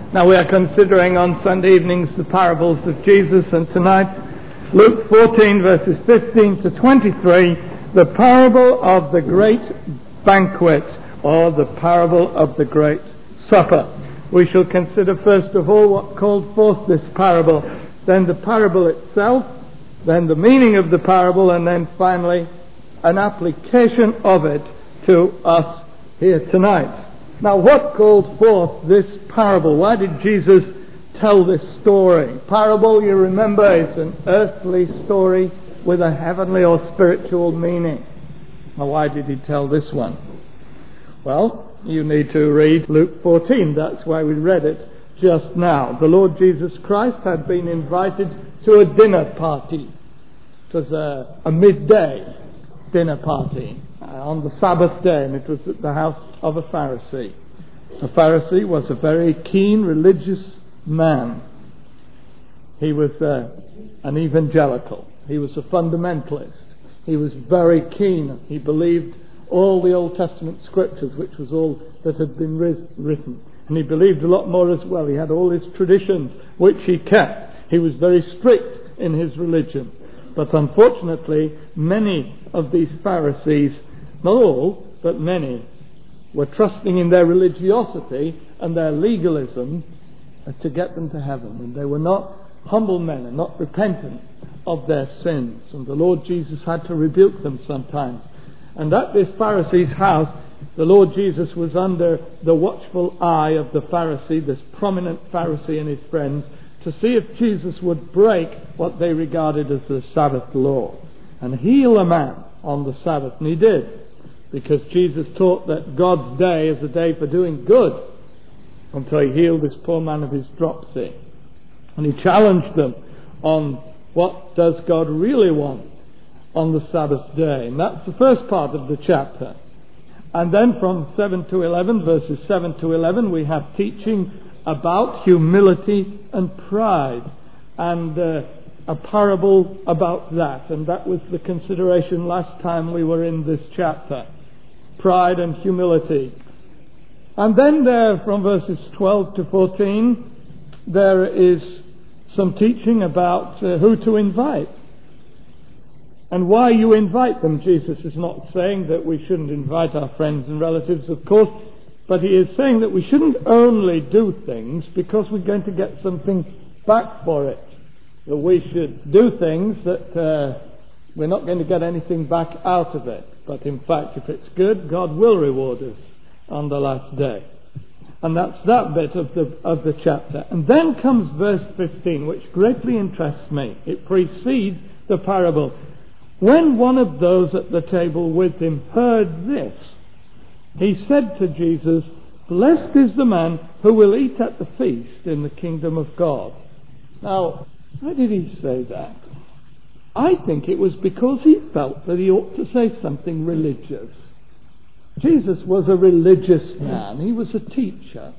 Now we are considering on Sunday evenings the parables of Jesus, and tonight Luke 14 verses 15 to 23, the parable of the great banquet, or the parable of the great supper. We shall consider first of all what called forth this parable, then the parable itself, then the meaning of the parable, and then finally an application of it to us here tonight. Now, what called forth this parable? Why did Jesus tell this story? Parable, you remember, is an earthly story with a heavenly or spiritual meaning. Now, why did he tell this one? Well, you need to read Luke 14. That's why we read it just now. The Lord Jesus Christ had been invited to a dinner party. It was a midday dinner party on the Sabbath day, and it was at the house of a Pharisee. A Pharisee was a very keen religious man. He was an evangelical. He was a fundamentalist. He was very keen. He believed all the Old Testament scriptures, which was all that had been written. And he believed a lot more as well. He had all his traditions, which he kept. He was very strict in his religion. But unfortunately, many of these Pharisees, not all, but many, were trusting in their religiosity and their legalism to get them to heaven. And they were not humble men and not repentant of their sins. And the Lord Jesus had to rebuke them sometimes. And at this Pharisee's house, the Lord Jesus was under the watchful eye of the Pharisee, this prominent Pharisee and his friends, to see if Jesus would break what they regarded as the Sabbath law and heal a man on the Sabbath. And he did, because Jesus taught that God's day is a day for doing good, until he healed this poor man of his dropsy. And he challenged them on what does God really want on the Sabbath day. And that's the first part of the chapter. And then from 7 to 11, verses 7 to 11, we have teaching about humility and pride, and a parable about that. And that was the consideration last time we were in this chapter. Pride and humility. And then there, from verses 12 to 14, there is some teaching about who to invite and why you invite them. Jesus is not saying that we shouldn't invite our friends and relatives, of course, but he is saying that we shouldn't only do things because we're going to get something back for it. That we should do things that we're not going to get anything back out of it. But in fact, if it's good, God will reward us on the last day. And that's that bit of the chapter. And then comes verse 15, which greatly interests me. It precedes the parable. When one of those at the table with him heard this, he said to Jesus, "Blessed is the man who will eat at the feast in the kingdom of God." Now, why did he say that? I think it was because he felt that he ought to say something religious. Jesus was a religious man. He was a teacher.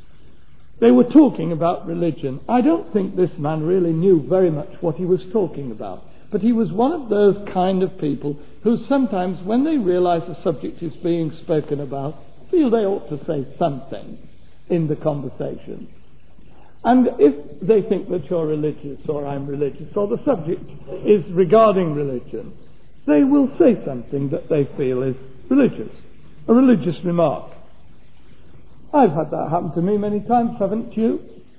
They were talking about religion. I don't think this man really knew very much what he was talking about. But he was one of those kind of people who sometimes, when they realize a subject is being spoken about, feel they ought to say something in the conversation. And if they think that you're religious, or I'm religious, or the subject is regarding religion, they will say something that they feel is religious, a religious remark. I've had that happen to me many times, haven't you?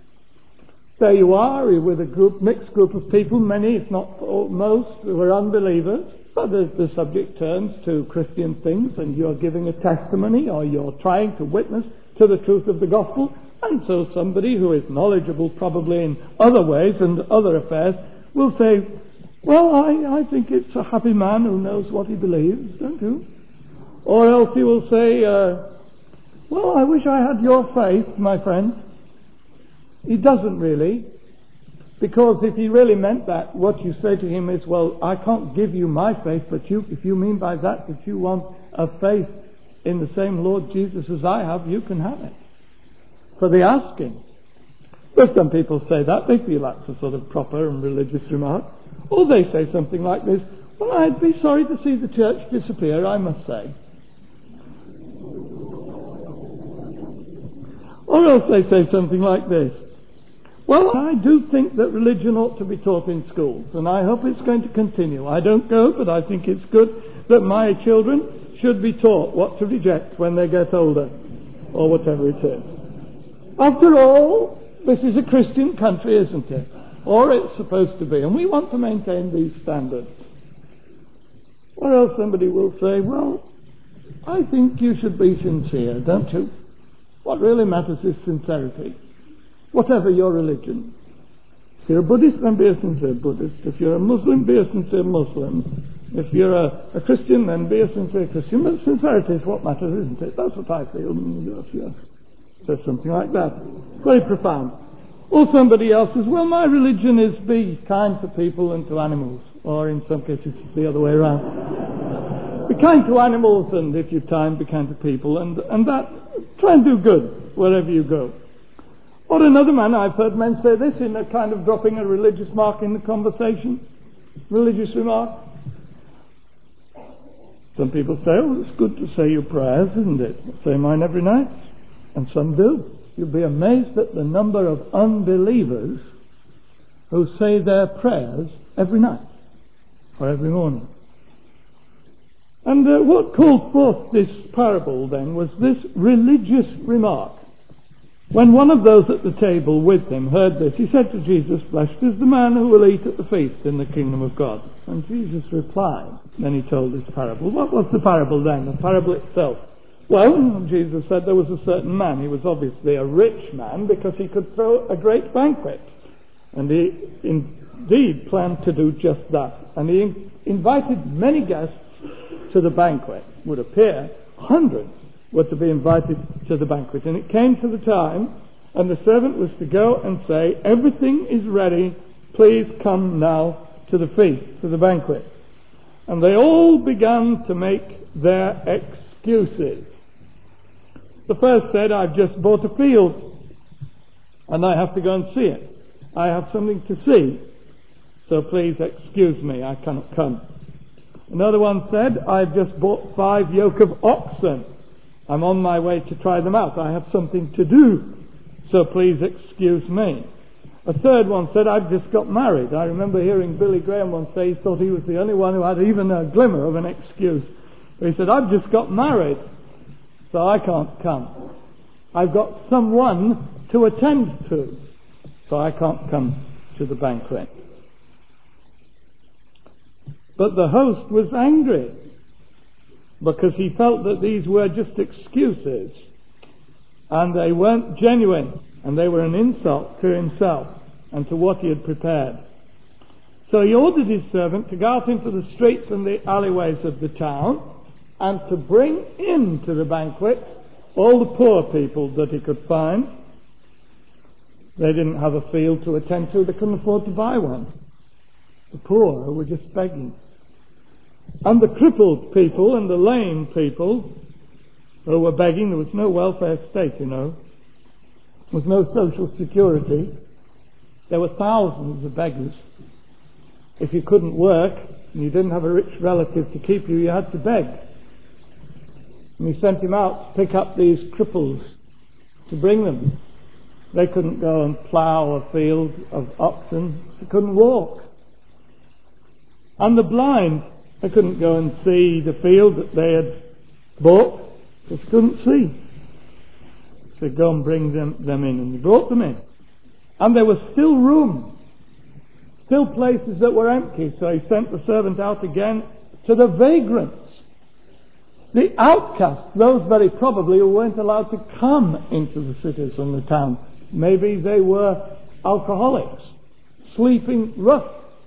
There you are, you're with a mixed group of people, many, if not most, who are unbelievers, but the subject turns to Christian things, and you're giving a testimony, or you're trying to witness to the truth of the gospel, and so somebody who is knowledgeable probably in other ways and other affairs will say, "Well, I think it's a happy man who knows what he believes, don't you?" Or else he will say, "Well, I wish I had your faith, my friend." He doesn't really, because if he really meant that, what you say to him is, "Well, I can't give you my faith, but if you mean by that you want a faith in the same Lord Jesus as I have, you can have it for the asking." But some people say that. They feel that's a sort of proper and religious remark. Or they say something like this, "Well, I'd be sorry to see the church disappear, I must say." Or else they say something like this: well, I do think that religion ought to be taught in schools, and I hope it's going to continue. I don't go, but I think it's good that my children should be taught what to reject when they get older, or whatever it is. After all, this is a Christian country, isn't it? Or it's supposed to be, and we want to maintain these standards. Or else somebody will say, well, I think you should be sincere, don't you? What really matters is sincerity, whatever your religion. If you're a Buddhist, then be a sincere Buddhist. If you're a Muslim, be a sincere Muslim. If you're a Christian, then be a sincere Christian. But sincerity is what matters, isn't it? That's what I feel. Yes. Says something like that. Very profound. Or somebody else says, well, my religion is be kind to people and to animals. Or in some cases, the other way around. Be kind to animals, and if you've time, be kind to people. And that, try and do good wherever you go. Or another man, I've heard men say this in a kind of dropping a religious mark in the conversation. Religious remark. Some people say, oh, it's good to say your prayers, isn't it? I say mine every night. And some do. You'll be amazed at the number of unbelievers who say their prayers every night or every morning. And what called forth this parable then was this religious remark. When one of those at the table with him heard this, he said to Jesus, blessed is the man who will eat at the feast in the kingdom of God. And Jesus replied. Then he told this parable. What was the parable then? The parable itself. Well, Jesus said there was a certain man. He was obviously a rich man because he could throw a great banquet. And he indeed planned to do just that. And he invited many guests to the banquet. It would appear hundreds were to be invited to the banquet. And it came to the time, and the servant was to go and say, everything is ready, please come now to the feast, to the banquet. And they all began to make their excuses. The first said, I've just bought a field, and I have to go and see it. I have something to see, so please excuse me, I cannot come. Another one said, I've just bought 5 yoke of oxen. I'm on my way to try them out. I have something to do, so please excuse me. A third one said, I've just got married. I remember hearing Billy Graham once say he thought he was the only one who had even a glimmer of an excuse. But he said, I've just got married, so I can't come. I've got someone to attend to, so I can't come to the banquet. But the host was angry, because he felt that these were just excuses, and they weren't genuine, and they were an insult to himself and to what he had prepared. So he ordered his servant to go out into the streets and the alleyways of the town and to bring into the banquet all the poor people that he could find. They didn't have a field to attend to, they couldn't afford to buy one. The poor who were just begging. And the crippled people and the lame people who were begging. There was no welfare state, you know. There was no social security. There were thousands of beggars. If you couldn't work and you didn't have a rich relative to keep you, you had to beg. And he sent him out to pick up these cripples to bring them. They couldn't go and plough a field of oxen. They couldn't walk. And the blind, they couldn't go and see the field that they had bought, because they couldn't see. So go and bring them in, and he brought them in. And there was still room, still places that were empty, so he sent the servant out again to the vagrants, the outcasts, those very probably who weren't allowed to come into the cities and the towns. Maybe they were alcoholics, sleeping rough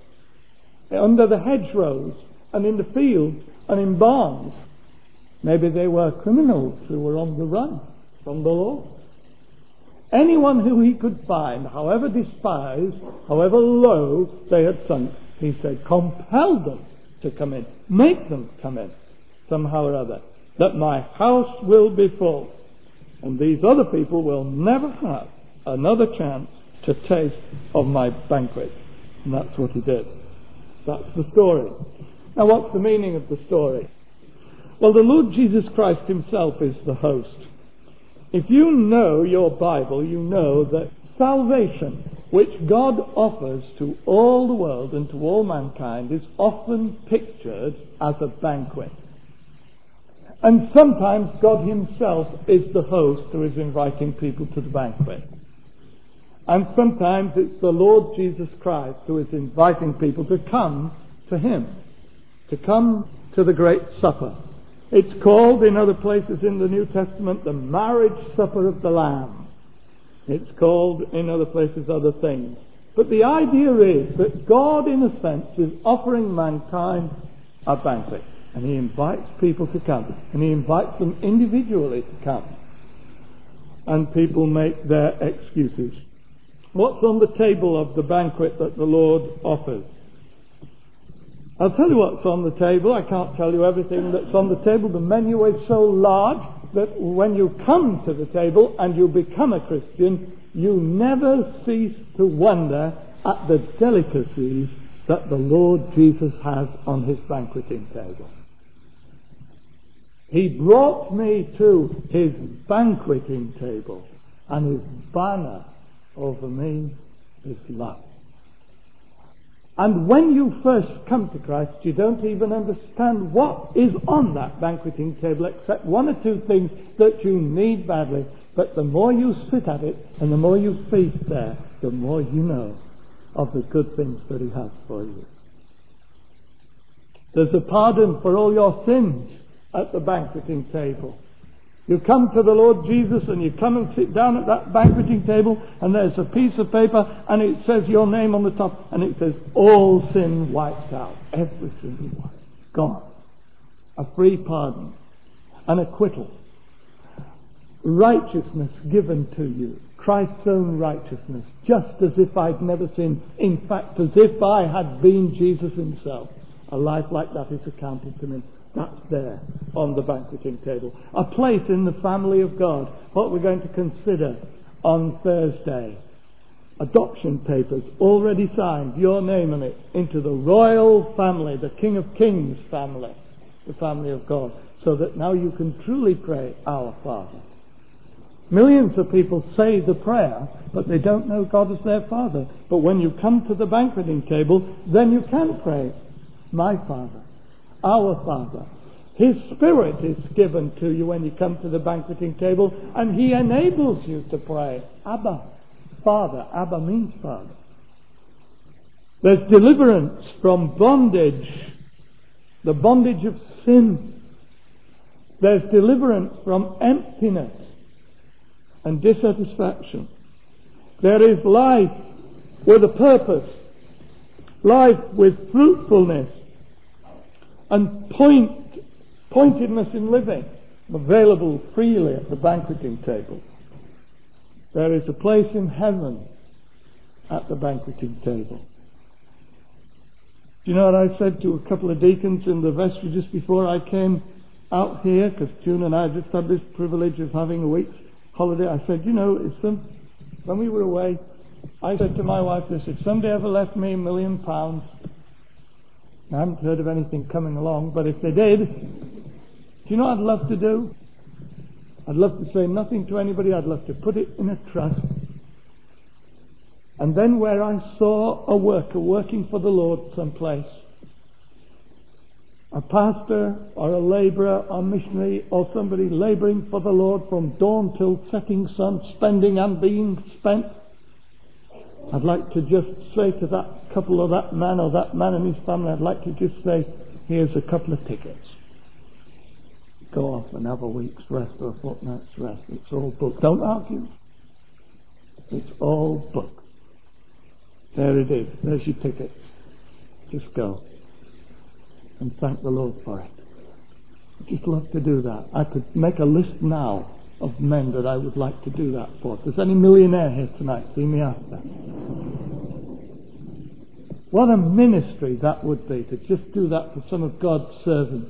under the hedgerows and in the fields and in barns. Maybe they were criminals who were on the run from the law. Anyone who he could find, however despised, however low they had sunk, he said, compel them to come in, make them come in somehow or other, that my house will be full, and these other people will never have another chance to taste of my banquet. And that's what he did. That's the story. Now, what's the meaning of the story? Well, the Lord Jesus Christ himself is the host. If you know your Bible, you know that salvation, which God offers to all the world and to all mankind, is often pictured as a banquet. And sometimes God himself is the host who is inviting people to the banquet. And sometimes it's the Lord Jesus Christ who is inviting people to come to him, to come to the great supper. It's called in other places in the New Testament the marriage supper of the Lamb. It's called in other places other things. But the idea is that God, in a sense, is offering mankind a banquet. And he invites people to come. And he invites them individually to come. And people make their excuses. What's on the table of the banquet that the Lord offers? I'll tell you what's on the table. I can't tell you everything that's on the table. The menu is so large that when you come to the table and you become a Christian, you never cease to wonder at the delicacies that the Lord Jesus has on his banqueting table. He brought me to his banqueting table, and his banner over me is love. And when you first come to Christ, you don't even understand what is on that banqueting table, except one or two things that you need badly. But the more you sit at it, and the more you feast there, the more you know of the good things that he has for you. There's a pardon for all your sins at the banqueting table. You come to the Lord Jesus and you come and sit down at that banqueting table, and there's a piece of paper and it says your name on the top, and it says all sin wiped out. Every single one. Gone. A free pardon. An acquittal. Righteousness given to you. Christ's own righteousness. Just as if I'd never sinned. In fact, as if I had been Jesus himself. A life like that is accounted to me. That's there on the banqueting table. A place in the family of God. What we're going to consider on Thursday. Adoption papers already signed, your name on it, into the royal family, the King of Kings family, the family of God. So that now you can truly pray, Our Father. Millions of people say the prayer, but they don't know God as their Father. But when you come to the banqueting table, then you can pray, My Father. Our Father. His Spirit is given to you when you come to the banqueting table, and he enables you to pray, Abba, Father. Abba means Father. There's deliverance from bondage, the bondage of sin. There's deliverance from emptiness and dissatisfaction. There is life with a purpose, life with fruitfulness, and pointedness in living, available freely at the banqueting table. There is a place in heaven at the banqueting table. Do you know what I said to a couple of deacons in the vestry just before I came out here? Because June and I just had this privilege of having a week's holiday. I said, when we were away, I said to my wife this, if somebody ever left me £1 million, I haven't heard of anything coming along, but if they did, do you know what I'd love to do? I'd love to say nothing to anybody. I'd love to put it in a trust. And then where I saw a worker working for the Lord someplace, a pastor or a labourer or missionary or somebody labouring for the Lord from dawn till setting sun, spending and being spent, I'd like to just say to that couple or that man and his family, I'd like to just say, here's a couple of tickets. Go off and have a week's rest or a fortnight's rest. It's all booked. Don't argue. It's all booked. There it is. There's your tickets. Just go. And thank the Lord for it. I'd just love to do that. I could make a list now of men that I would like to do that for. If there's any millionaire here tonight, see me after. What a ministry that would be, to just do that for some of God's servants.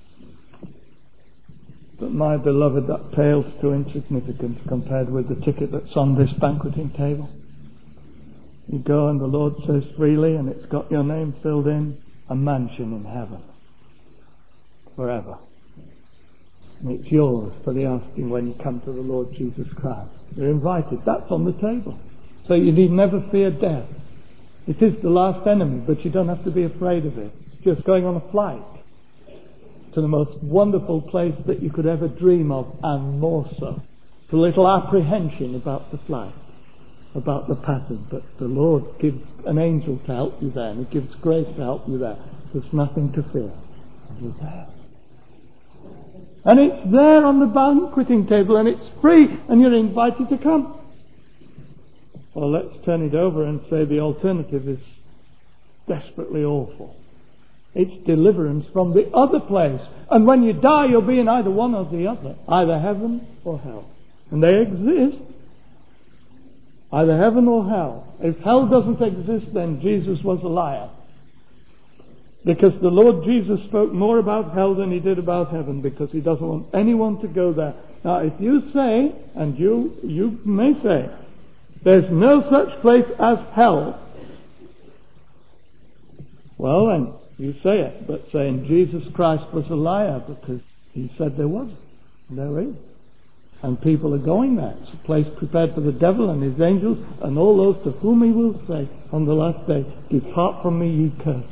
But my beloved, that pales to insignificance compared with the ticket that's on this banqueting table. You go and the Lord says freely, and it's got your name filled in, a mansion in heaven. Forever. And it's yours for the asking when you come to the Lord Jesus Christ. You're invited. That's on the table. So you need never fear death. It is the last enemy, but you don't have to be afraid of it. It's just going on a flight to the most wonderful place that you could ever dream of, and more so. It's a little apprehension about the flight, about the pattern, but the Lord gives an angel to help you there, and He gives grace to help you there. There's nothing to fear. You're there. And it's there on the banqueting table, and it's free, and you're invited to come. Well, let's turn it over and say the alternative is desperately awful. It's deliverance from the other place. And when you die, you'll be in either one or the other. Either heaven or hell. And they exist. Either heaven or hell. If hell doesn't exist, then Jesus was a liar. Because the Lord Jesus spoke more about hell than He did about heaven, because He doesn't want anyone to go there. Now, if you say, and you may say, there's no such place as hell, well then, you say it, but saying Jesus Christ was a liar because He said there wasn't. There is. And people are going there. It's a place prepared for the devil and his angels and all those to whom He will say on the last day, depart from me, ye cursed.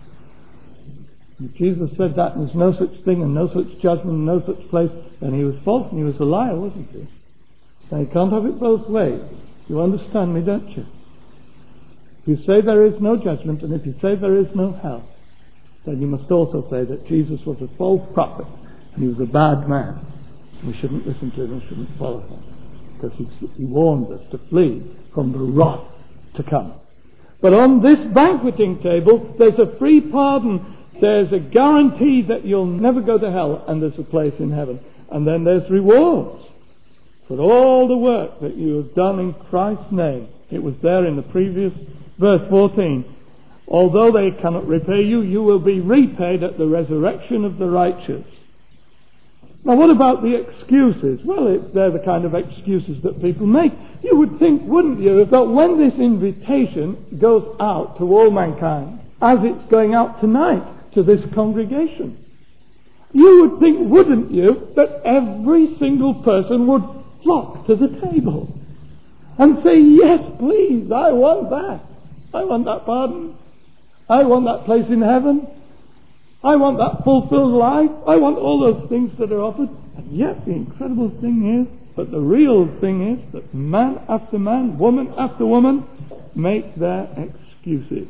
If Jesus said that and there's no such thing and no such judgment and no such place, then He was false and He was a liar, wasn't He? Now you can't have it both ways. You understand me, don't you? If you say there is no judgment, and if you say there is no hell, then you must also say that Jesus was a false prophet and He was a bad man. We shouldn't listen to Him and shouldn't follow Him, because He warned us to flee from the wrath to come. But on this banqueting table, there's a free pardon. There's a guarantee that you'll never go to hell, and there's a place in heaven. And then there's rewards for all the work that you have done in Christ's name. It was there in the previous verse 14. Although they cannot repay you, you will be repaid at the resurrection of the righteous. Now what about the excuses? Well, they're the kind of excuses that people make. You would think, wouldn't you, that when this invitation goes out to all mankind, as it's going out tonight to this congregation, you would think, wouldn't you, that every single person would flock to the table and say, yes, please, I want that. I want that pardon. I want that place in heaven. I want that fulfilled life. I want all those things that are offered. And yet the incredible thing is, but the real thing is, that man after man, woman after woman, make their excuses.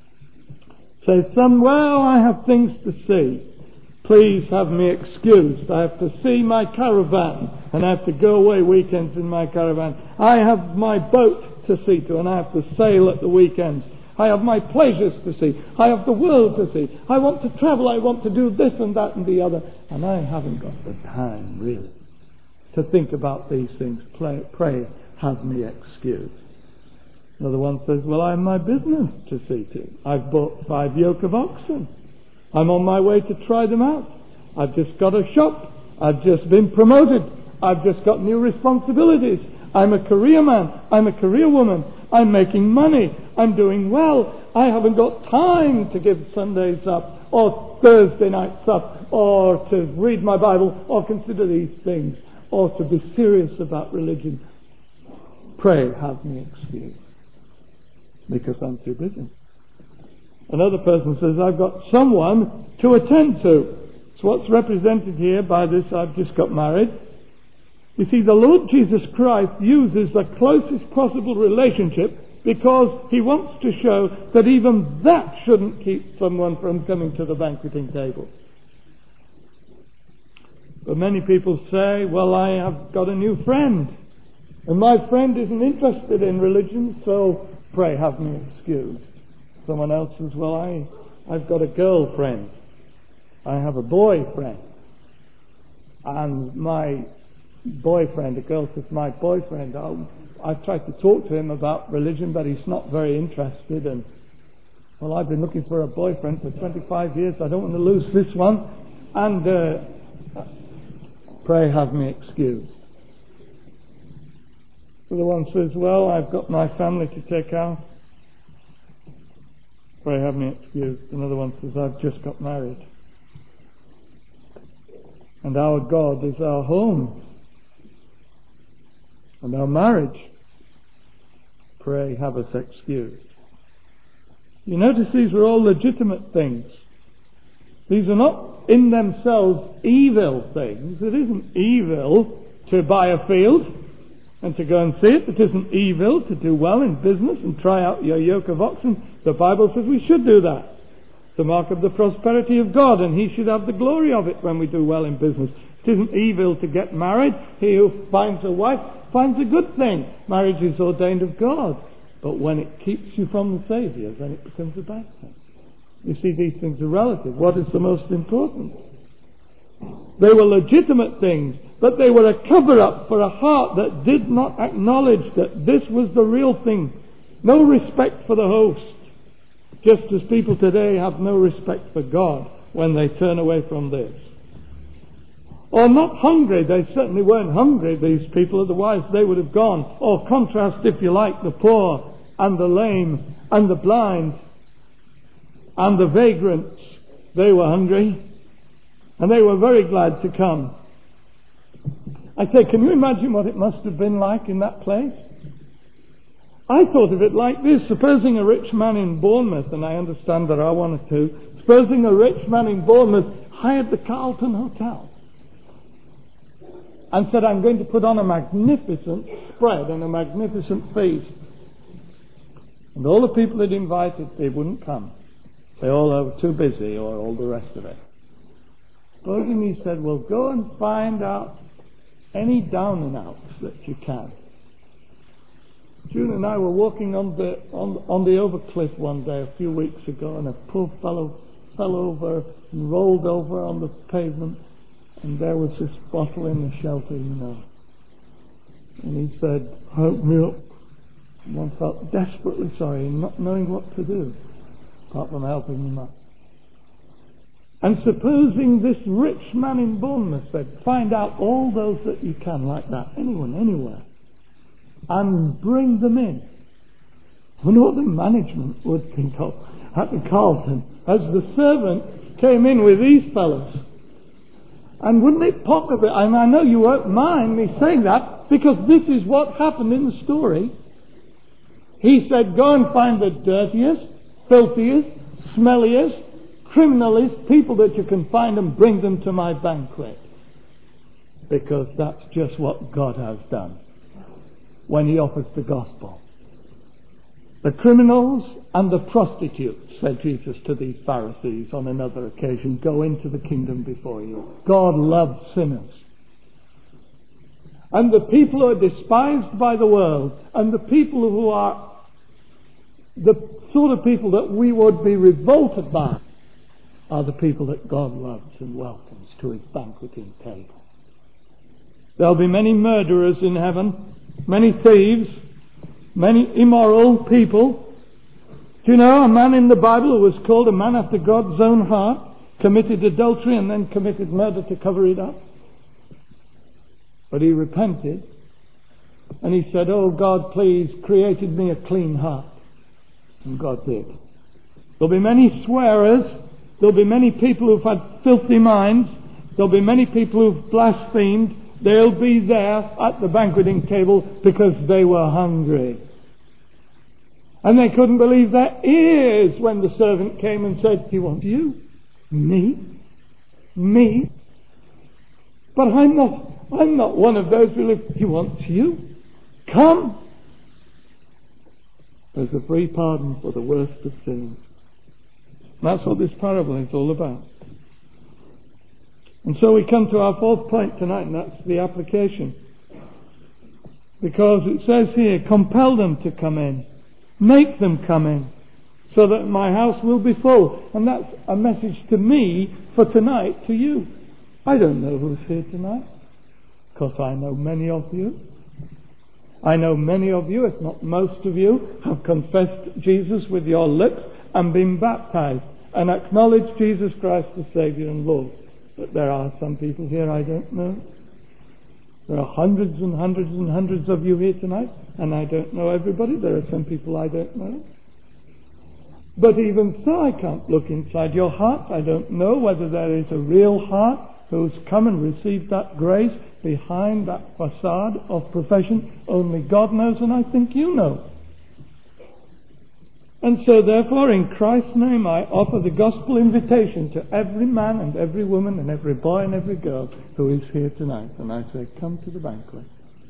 Say, some, well, I have things to see. Please have me excused. I have to see my caravan, and I have to go away weekends in my caravan. I have my boat to see to, and I have to sail at the weekends. I have my pleasures to see. I have the world to see. I want to travel. I want to do this and that and the other. And I haven't got the time, really, to think about these things. Pray, have me excused. Another one says, well, I have my business to see to. I've bought 5 yoke of oxen. I'm on my way to try them out. I've just got a shop. I've just been promoted. I've just got new responsibilities. I'm a career man. I'm a career woman. I'm making money. I'm doing well. I haven't got time to give Sundays up, or Thursday nights up, or to read my Bible, or consider these things, or to be serious about religion. Pray, have me excused, because I'm too busy. Another person says, I've got someone to attend to. It's what's represented here by this, I've just got married. You see, the Lord Jesus Christ uses the closest possible relationship because He wants to show that even that shouldn't keep someone from coming to the banqueting table. But many people say, well, I have got a new friend, and my friend isn't interested in religion, so pray have me excused. Someone else says, well, I've got a girlfriend. I have a boyfriend. And my boyfriend, a girl says, my boyfriend, I've tried to talk to him about religion, but he's not very interested. And, well, I've been looking for a boyfriend for 25 years. I don't want to lose this one. And pray have me excused. The other one says, well, I've got my family to take care of. Pray have me excused. Another one says, I've just got married. And our God is our home. And our marriage, pray, have us excused. You notice these are all legitimate things. These are not in themselves evil things. It isn't evil to buy a field and to go and see it. It isn't evil to do well in business and try out your yoke of oxen. The Bible says we should do that. The mark of the prosperity of God, and He should have the glory of it when we do well in business. It isn't evil to get married. He who finds a wife finds a good thing. Marriage is ordained of God. But when it keeps you from the Saviour, then it becomes a bad thing. You see, these things are relative. What is the most important? They were legitimate things, but they were a cover-up for a heart that did not acknowledge that this was the real thing. No respect for the host. Just as people today have no respect for God when they turn away from this. Or not hungry. They certainly weren't hungry, these people. Otherwise they would have gone. Or contrast, if you like, the poor and the lame and the blind and the vagrants. They were hungry. And they were very glad to come. I say, can you imagine what it must have been like in that place? I thought of it like this. Supposing a rich man in Bournemouth, and I understand there are one or two, supposing a rich man in Bournemouth hired the Carlton Hotel and said, I'm going to put on a magnificent spread and a magnificent feast. And all the people they'd invited, they wouldn't come. They all were too busy, or all the rest of it. Supposing he said, well, go and find out any down and outs that you can. June and I were walking on the Overcliff one day a few weeks ago, and a poor fellow fell over and rolled over on the pavement, and there was this bottle in the shelter, you know. And he said, help me up. One felt desperately sorry, not knowing what to do, apart from helping him up. And supposing this rich man in Bournemouth said, find out all those that you can like that, anyone, anywhere, and bring them in. I wonder what the management would think of at the Carlton as the servant came in with these fellows. And wouldn't it pop a bit? I know you won't mind me saying that, because this is what happened in the story. He said, go and find the dirtiest, filthiest, smelliest, criminalist people that you can find and bring them to my banquet. Because that's just what God has done when He offers the gospel. The criminals and the prostitutes, said Jesus to these Pharisees on another occasion, go into the kingdom before you. God loves sinners. And the people who are despised by the world, and the people who are the sort of people that we would be revolted by, are the people that God loves and welcomes to His banqueting table. There'll be many murderers in heaven, many thieves, many immoral people. Do you know a man in the Bible who was called a man after God's own heart, committed adultery and then committed murder to cover it up? But he repented and he said, oh God, please create in me a clean heart. And God did. There'll be many swearers. There'll be many people who've had filthy minds. There'll be many people who've blasphemed. They'll be there at the banqueting table because they were hungry. And they couldn't believe their ears when the servant came and said, do you want you? Me? Me? But I'm not one of those who live. He wants you. Come. There's a free pardon for the worst of sins. That's what this parable is all about. And so we come to our fourth point tonight, and that's the application. Because it says here, compel them to come in. Make them come in, so that my house will be full. And that's a message to me for tonight, to you. I don't know who's here tonight, because I know many of you. I know many of you, if not most of you, have confessed Jesus with your lips and been baptized and acknowledged Jesus Christ as Saviour and Lord. But there are some people here I don't know. There are hundreds and hundreds and hundreds of you here tonight, and I don't know everybody. There are some people I don't know. But even so, I can't look inside your heart. I don't know whether there is a real heart who's come and received that grace behind that facade of profession. Only God knows, and I think you know. And so therefore, in Christ's name, I offer the gospel invitation to every man and every woman and every boy and every girl who is here tonight. And I say, come to the banquet.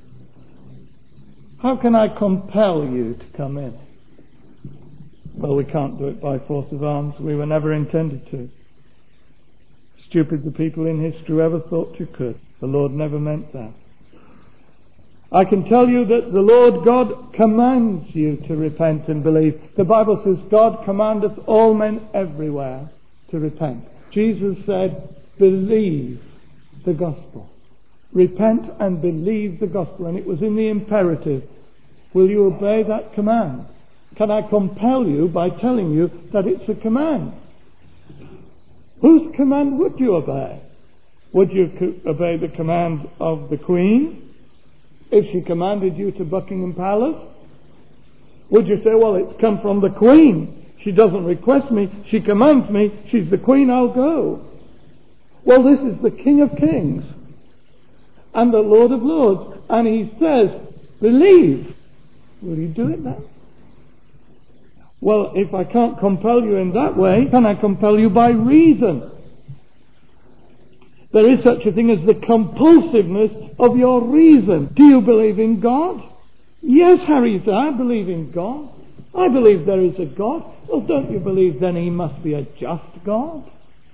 How can I compel you to come in? Well, we can't do it by force of arms. We were never intended to. Stupid the people in history who ever thought you could. The Lord never meant that. I can tell you that the Lord God commands you to repent and believe. The Bible says, God commandeth all men everywhere to repent. Jesus said, believe the gospel. Repent and believe the gospel. And it was in the imperative. Will you obey that command? Can I compel you by telling you that it's a command? Whose command would you obey? Would you obey the command of the Queen? If she commanded you to Buckingham Palace? Would you say, well, it's come from the Queen. She doesn't request me. She commands me. She's the Queen, I'll go. Well, this is the King of Kings and the Lord of Lords. And he says, believe. Will you do it then? Well, if I can't compel you in that way, can I compel you by reason? There is such a thing as the compulsiveness of your reason. Do you believe in God? Yes, Harry, I believe in God. I believe there is a God. Well, don't you believe then he must be a just God?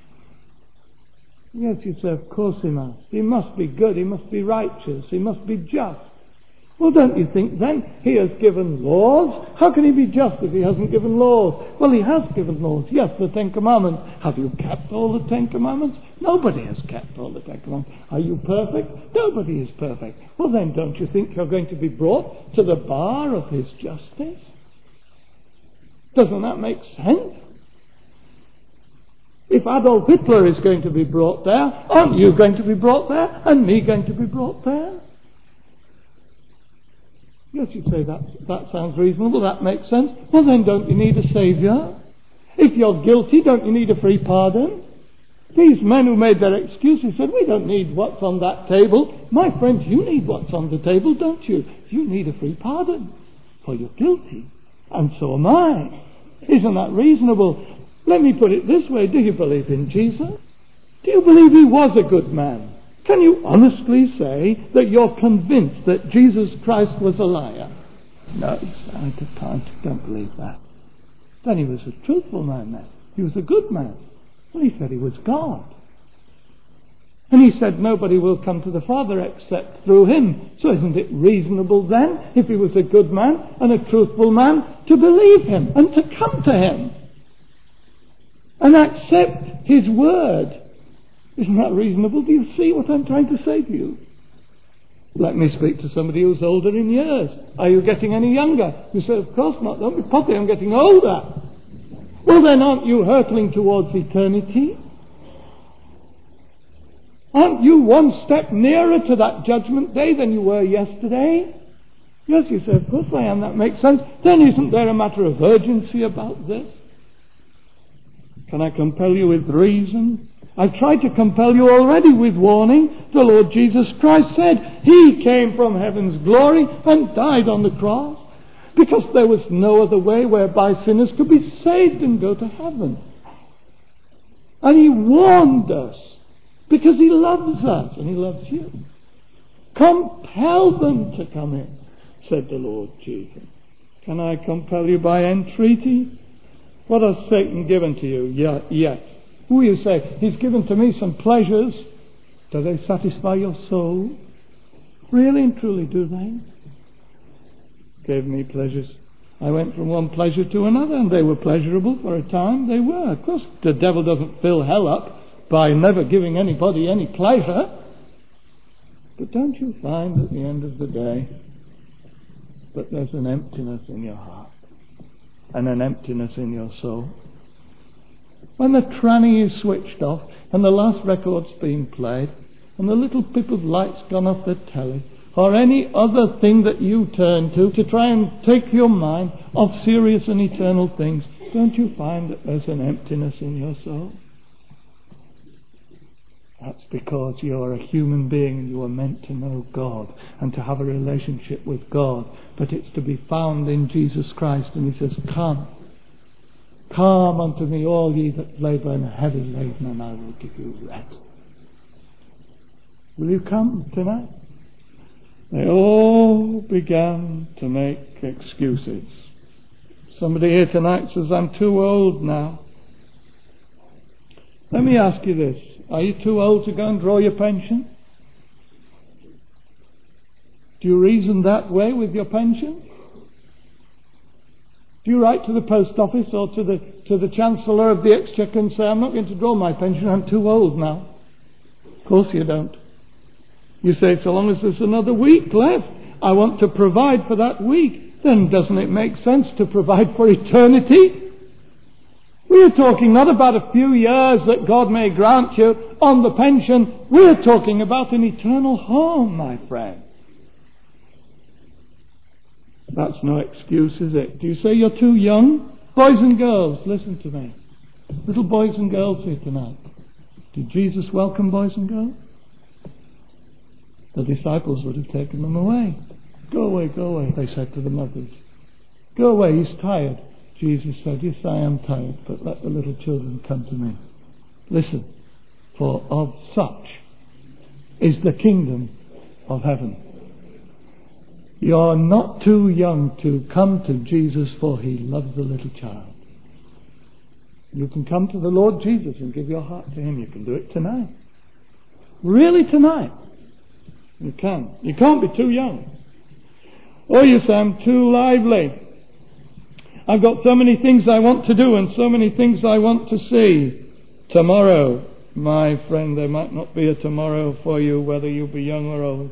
Yes, you say, of course he must. He must be good. He must be righteous. He must be just. Well, don't you think then he has given laws? How can he be just if he hasn't given laws? Well, he has given laws. Yes, the Ten Commandments. Have you kept all the Ten Commandments? Nobody has kept all the Ten Commandments. Are you perfect? Nobody is perfect. Well, then don't you think you're going to be brought to the bar of his justice? Doesn't that make sense? If Adolf Hitler is going to be brought there, aren't you going to be brought there? And me going to be brought there? Yes, you say that sounds reasonable, that makes sense. Well, then don't you need a saviour? If you're guilty, don't you need a free pardon? These men who made their excuses said, we don't need what's on that table. My friends, you need what's on the table, don't you? You need a free pardon, for you're guilty. And so am I. Isn't that reasonable? Let me put it this way. Do you believe in Jesus? Do you believe he was a good man? Can you honestly say that you're convinced that Jesus Christ was a liar? No, I don't believe that. Then he was a truthful man then. He was a good man. Well, he said he was God. And he said nobody will come to the Father except through him. So isn't it reasonable then, if he was a good man and a truthful man, to believe him and to come to him and accept his word? Isn't that reasonable? Do you see what I'm trying to say to you? Let me speak to somebody who's older in years. Are you getting any younger? You say, of course not. Don't be potty, I'm getting older. Well, then aren't you hurtling towards eternity? Aren't you one step nearer to that judgment day than you were yesterday? Yes, you say, of course I am. That makes sense. Then isn't there a matter of urgency about this? Can I compel you with reason? I've tried to compel you already with warning. The Lord Jesus Christ said he came from heaven's glory and died on the cross because there was no other way whereby sinners could be saved and go to heaven. And he warned us because he loves us and he loves you. Compel them to come in, said the Lord Jesus. Can I compel you by entreaty? What has Satan given to you yet? Who you say, he's given to me some pleasures. Do they satisfy your soul? Really and truly, do they? Gave me pleasures. I went from one pleasure to another, and they were pleasurable for a time. They were. Of course, the devil doesn't fill hell up by never giving anybody any pleasure. But don't you find at the end of the day that there's an emptiness in your heart and an emptiness in your soul? When the tranny is switched off and the last record's been played and the little pip of light's gone off the telly, or any other thing that you turn to try and take your mind off serious and eternal things, don't you find that there's an emptiness in your soul? That's because you're a human being and you are meant to know God and to have a relationship with God. But it's to be found in Jesus Christ. And he says, come unto me, all ye that labour and are heavy laden, and I will give you rest. Will you come tonight? They all began to make excuses. Somebody here tonight says, I'm too old now. Let me ask you this. Are you too old to go and draw your pension? Do you reason that way with your pension? Do you write to the post office or to the Chancellor of the Exchequer and say, I'm not going to draw my pension, I'm too old now? Of course you don't. You say, so long as there's another week left, I want to provide for that week. Then doesn't it make sense to provide for eternity? We are talking not about a few years that God may grant you on the pension. We are talking about an eternal home, my friend. That's no excuse, is it? Do you say you're too young? Boys and girls, listen to me. Little boys and girls here tonight. Did Jesus welcome boys and girls? The disciples would have taken them away. Go away, they said to the mothers. Go away, he's tired. Jesus said, yes, I am tired, but let the little children come to me. Listen, for of such is the kingdom of heaven. You are not too young to come to Jesus, for he loves the little child. You can come to the Lord Jesus and give your heart to him. You can do it tonight. Really tonight. You can. You can't be too young. Oh, you say, I'm too lively. I've got so many things I want to do and so many things I want to see. Tomorrow, my friend, there might not be a tomorrow for you, whether you be young or old.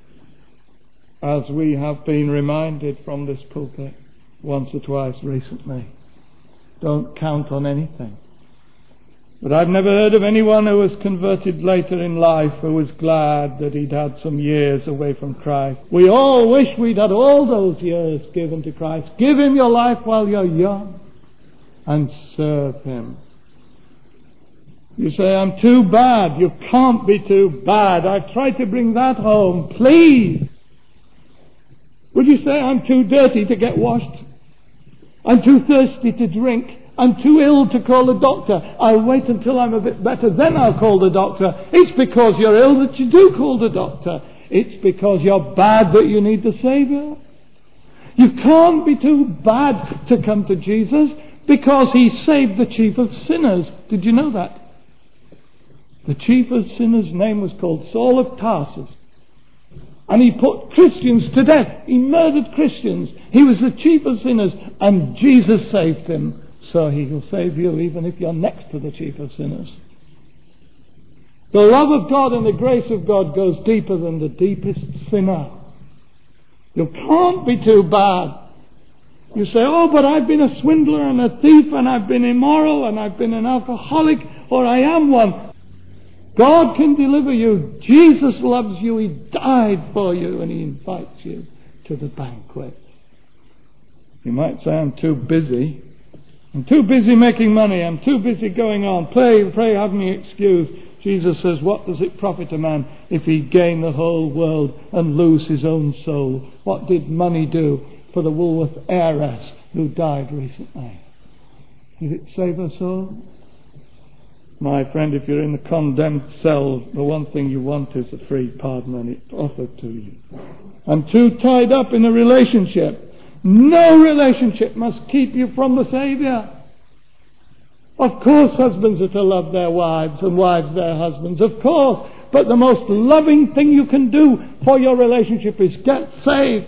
As we have been reminded from this pulpit once or twice recently. Don't count on anything. But I've never heard of anyone who was converted later in life who was glad that he'd had some years away from Christ. We all wish we'd had all those years given to Christ. Give him your life while you're young and serve him. You say, I'm too bad. You can't be too bad. I've tried to bring that home. Please. Would you say, I'm too dirty to get washed? I'm too thirsty to drink. I'm too ill to call a doctor. I'll wait until I'm a bit better, then I'll call the doctor. It's because you're ill that you do call the doctor. It's because you're bad that you need the Saviour. You can't be too bad to come to Jesus because he saved the chief of sinners. Did you know that? The chief of sinners' name was called Saul of Tarsus. And he put Christians to death. He murdered Christians. He was the chief of sinners, and Jesus saved him. So he will save you even if you're next to the chief of sinners. The love of God and the grace of God goes deeper than the deepest sinner. You can't be too bad. You say, oh, but I've been a swindler and a thief and I've been immoral and I've been an alcoholic, or I am one. God can deliver you. Jesus loves you. He died for you and he invites you to the banquet. You might say, I'm too busy. I'm too busy making money. I'm too busy going on. Pray, have me excused. Jesus says, what does it profit a man if he gain the whole world and lose his own soul? What did money do for the Woolworth heiress who died recently? Did it save her soul? My friend, if you're in the condemned cell, the one thing you want is a free pardon, and it's offered to you. I'm too tied up in a relationship. No relationship must keep you from the Saviour. Of course husbands are to love their wives and wives their husbands, of course. But the most loving thing you can do for your relationship is get saved.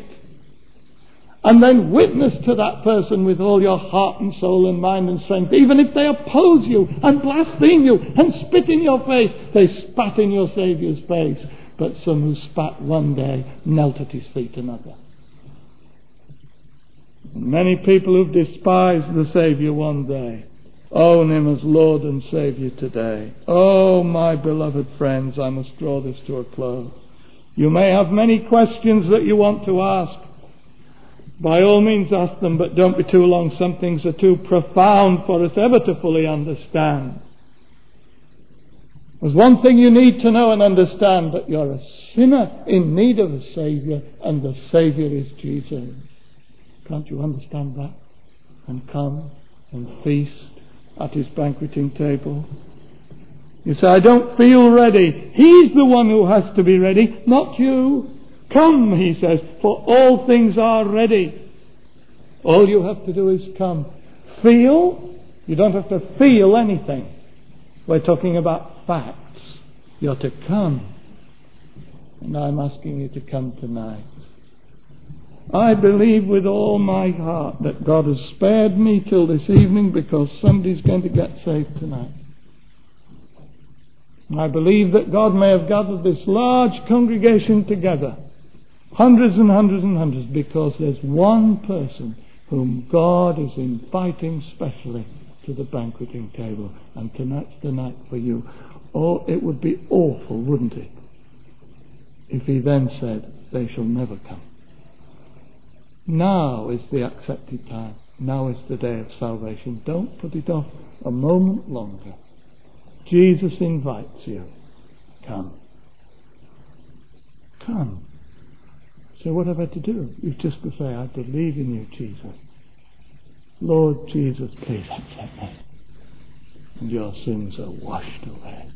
And then witness to that person with all your heart and soul and mind and strength. Even if they oppose you and blaspheme you and spit in your face, they spat in your Saviour's face. But some who spat one day knelt at his feet another. Many people who've despised the Saviour one day own him as Lord and Saviour today. Oh, my beloved friends, I must draw this to a close. You may have many questions that you want to ask. By all means ask them, but don't be too long. Some things are too profound for us ever to fully understand. There's one thing you need to know and understand, that you're a sinner in need of a Saviour, and the Saviour is Jesus. Can't you understand that? And come and feast at his banqueting table. You say, I don't feel ready. He's the one who has to be ready, not you. Come, he says, for all things are ready. All you have to do is come. Feel? You don't have to feel anything. We're talking about facts. You're to come. And I'm asking you to come tonight. I believe with all my heart that God has spared me till this evening because somebody's going to get saved tonight. I believe that God may have gathered this large congregation together, hundreds and hundreds and hundreds, because there's one person whom God is inviting specially to the banqueting table. And tonight's the night for you. Oh, it would be awful, wouldn't it, if he then said, they shall never come. Now is the accepted time. Now is the day of salvation. Don't put it off a moment longer. Jesus invites you. Come. Come. So what have I to do? You've just to say, I believe in you, Jesus. Lord Jesus, please accept me. And your sins are washed away.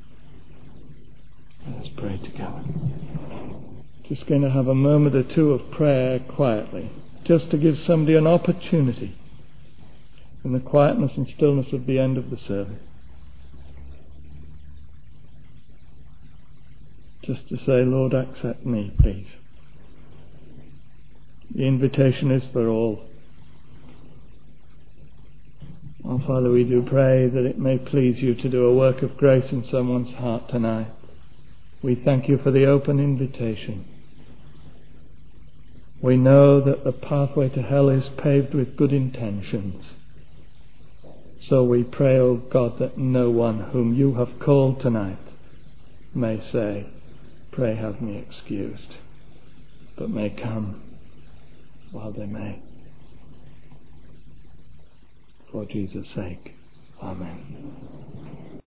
Let us pray together. Just going to have a moment or two of prayer quietly, just to give somebody an opportunity in the quietness and stillness of the end of the service. Just to say, Lord, accept me, please. The invitation is for all. Oh, Father, we do pray that it may please you to do a work of grace in someone's heart tonight. We thank you for the open invitation. We know that the pathway to hell is paved with good intentions. So we pray, O God, that no one whom you have called tonight may say, pray have me excused, but may come while they may. For Jesus' sake. Amen.